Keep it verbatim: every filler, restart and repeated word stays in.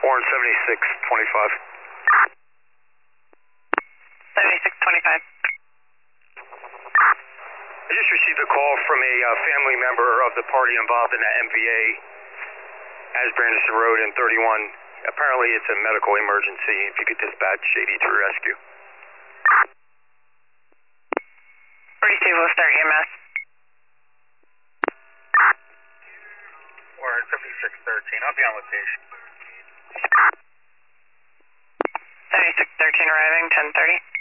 Warren seventy-six twenty-five. seventy-six twenty-five. I just received a call from a uh, family member of the party involved in that M V A, Asbjornson Road and thirty-one. Apparently it's a medical emergency. If you could dispatch eighty-three Rescue. forty-two will start E M S. Warren seventy-six thirteen, I'll be on location. seventy-six thirteen arriving, ten thirty.